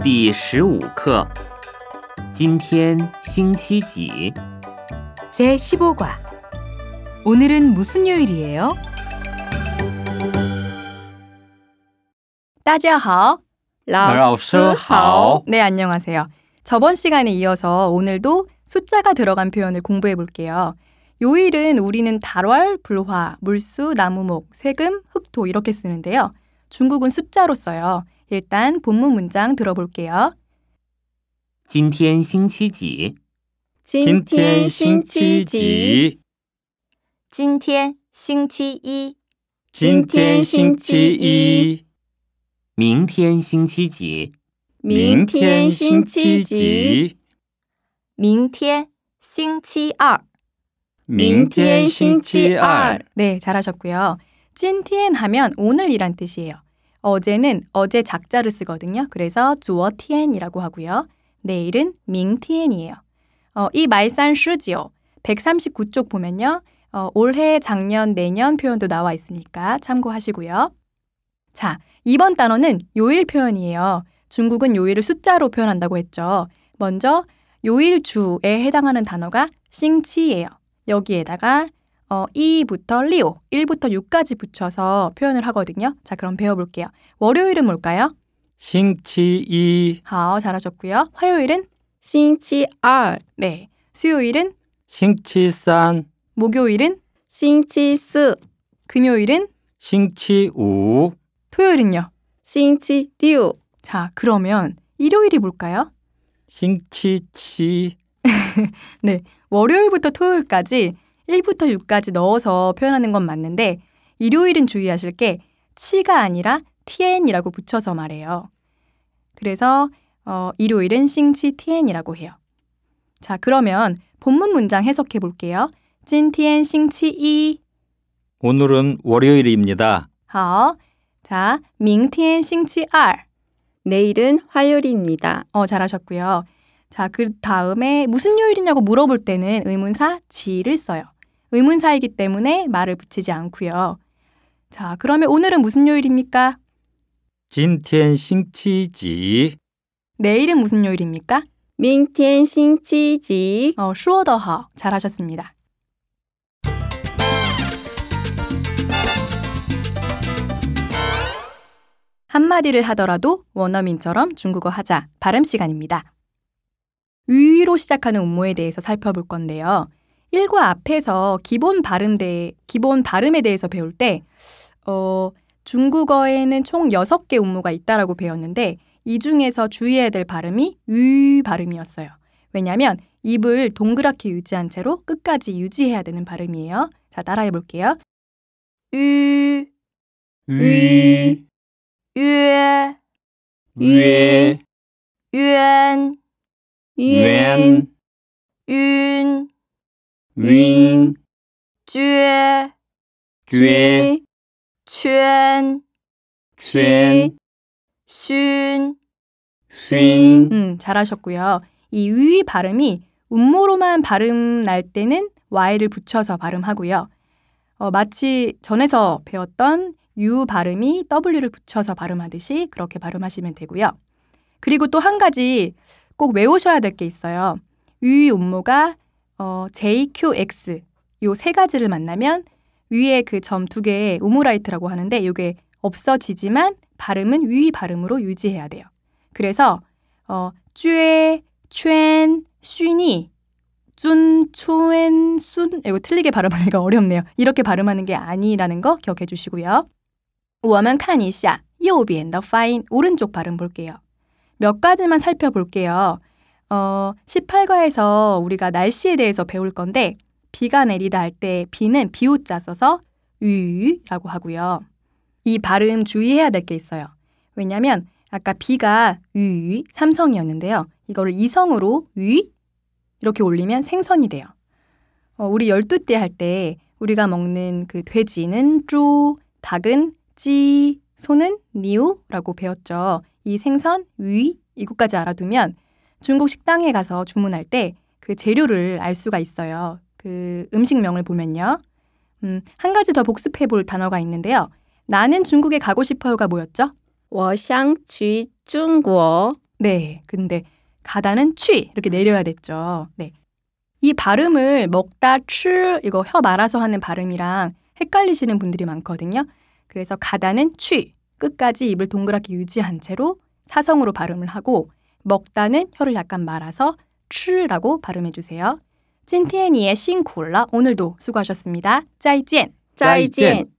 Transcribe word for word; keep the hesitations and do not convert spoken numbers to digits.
第十五课今天星期几 제십오 과 오늘은 무슨 요일이에요? 大家好， 老师好。 네, 안녕하세요. 저번 시간에 이어서 오늘도 숫자가 들어간 표현을 공부해 볼게요. 요일은 우리는 달월, 불화, 물수, 나무목, 세금, 흑토 이렇게 쓰는데요. 중국은 숫자로 써요. 일단 본문 문장 들어볼게요. 今天星期几今天星期几？ 今天星期一。 今天星期一。 明天星期几明天星期几？ 明天星期二。 明天星期二。 네, 잘하셨고요. 찐티엔 하면 오늘이란 뜻이에요. 어제는 어제 작자를 쓰거든요. 그래서 주어티엔이라고 하고요. 내일은 밍티엔이에요. 어, 이 말산시지요. 백삼십구 쪽 보면요. 어, 올해, 작년, 내년 표현도 나와 있으니까 참고하시고요. 자, 이번 단어는 요일 표현이에요. 중국은 요일을 숫자로 표현한다고 했죠. 먼저 요일주에 해당하는 단어가 싱치예요. 여기에다가 어, 이부터 리오, 일부터 육까지 붙여서 표현을 하거든요. 자, 그럼 배워볼게요. 월요일은 뭘까요? 星期一 하, 잘하셨고요. 화요일은? 星期二 네. 수요일은? 星期三 목요일은? 星期四 금요일은? 星期五 토요일은요? 星期六 자, 그러면 일요일이 뭘까요? 星期七 네. 월요일부터 토요일까지 일부터 육까지 넣어서 표현하는 건 맞는데 일요일은 주의하실 게 치가 아니라 티엔이라고 붙여서 말해요. 그래서 어, 일요일은 싱치 티엔이라고 해요. 자, 그러면 본문 문장 해석해 볼게요. 찐티엔 싱치 이. 오늘은 월요일입니다. 好. 자, 밍티엔 싱치 알. 내일은 화요일입니다. 어, 잘하셨고요. 자, 그 다음에 무슨 요일이냐고 물어볼 때는 의문사 지를 써요. 의문사이기 때문에 말을 붙이지 않고요. 자, 그러면 오늘은 무슨 요일입니까? 今天星期几 내일은 무슨 요일입니까? 明天星期几 어, 슈어더하. 잘하셨습니다. 한마디를 하더라도 원어민처럼 중국어 하자. 발음 시간입니다. 위로 시작하는 음모에 대해서 살펴볼 건데요. 일과 앞에서 기본 발음 대, 기본 발음에 대해서 배울 때 어, 중국어에는 총 여섯 개 음모가 있다라고 배웠는데 이 중에서 주의해야 될 발음이 위 발음이었어요. 왜냐하면 입을 동그랗게 유지한 채로 끝까지 유지해야 되는 발음이에요. 자, 따라해 볼게요. 유, 위, 유, 위, 윤, 웬, 윤, 윈, 쥐, 쥐, ჩვენ, 촨, 슌. 쉰. 음, 잘하셨고요. 이 위 발음이 음모로만 발음 날 때는 Y를 붙여서 발음하고요. 어, 마치 전에서 배웠던 유 발음이 W를 붙여서 발음하듯이 그렇게 발음하시면 되고요. 그리고 또 한 가지 꼭 외우셔야 될 게 있어요. 위 음모가 어, 제이, 큐, 엑스 요 세 가지를 만나면 위에 그 점 두 개의 우무라이트라고 하는데 이게 없어지지만 발음은 위 발음으로 유지해야 돼요. 그래서 어, 쥐, 촨, 슌이 쭌, 추엔, 순 이거 틀리게 발음하기가 어렵네요. 이렇게 발음하는 게 아니라는 거 기억해 주시고요. 我们看一下右边的发音 오른쪽 발음 볼게요. 몇 가지만 살펴볼게요. 어, 십팔 과에서 우리가 날씨에 대해서 배울 건데 비가 내리다 할 때 비는 비우자 써서 위라고 하고요. 이 발음 주의해야 될 게 있어요. 왜냐하면 아까 비가 위, 삼성이었는데요. 이거를 이성으로 위 이렇게 올리면 생선이 돼요. 어, 우리 열두띠 할 때 우리가 먹는 그 돼지는 쭈, 닭은 찌, 소는 니우라고 배웠죠. 이 생선 위 이것까지 알아두면 중국 식당에 가서 주문할 때 그 재료를 알 수가 있어요. 그 음식명을 보면요. 음, 한 가지 더 복습해 볼 단어가 있는데요. 나는 중국에 가고 싶어요가 뭐였죠? 我想去中国 네, 근데 가다는 취 이렇게 내려야 됐죠. 네, 이 발음을 먹다 취 이거 혀 말아서 하는 발음이랑 헷갈리시는 분들이 많거든요. 그래서 가다는 취 끝까지 입을 동그랗게 유지한 채로 사성으로 발음을 하고 먹다는 혀를 약간 말아서 취라고 발음해 주세요. 찐티엔이의 싱콜라 오늘도 수고하셨습니다. 짜이젠. 再见。